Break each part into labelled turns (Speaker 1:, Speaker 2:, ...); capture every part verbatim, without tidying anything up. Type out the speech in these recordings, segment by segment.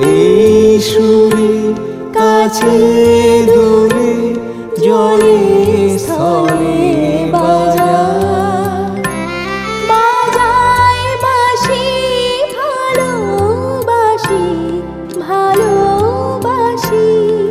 Speaker 1: এই সুরে কাছে দূরে জলে স্থলে বাজায়
Speaker 2: বাজায় বাঁশি ভালোবাসি ভালোবাসি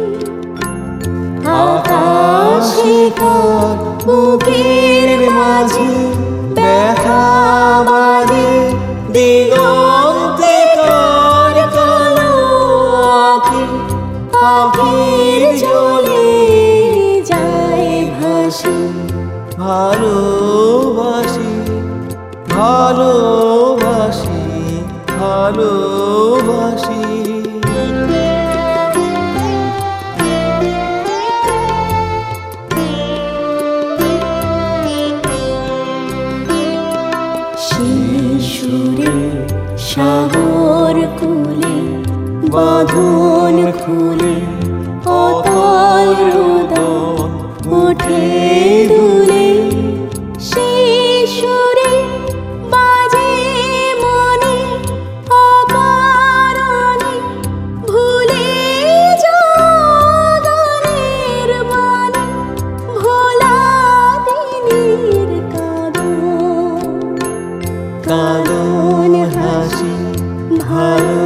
Speaker 1: আকাশে তার বুকের মাঝে ব্যথা বাঁধে দিগন্তে তার কালো আঁখি আঁখির জলে
Speaker 2: যায় ভাসি
Speaker 1: ভালোবাসি ভালোবাসি ভালোবাসি
Speaker 2: শিশুরে সাগর কুলে বাঁধন খুলে অতল রোদন ওঠে দুলে শিশুরে বাজে মনে অকারণে ভুলে জগনের মানে ভোলা দিনের কাঁদন
Speaker 1: কাঁদন হাসি ভালো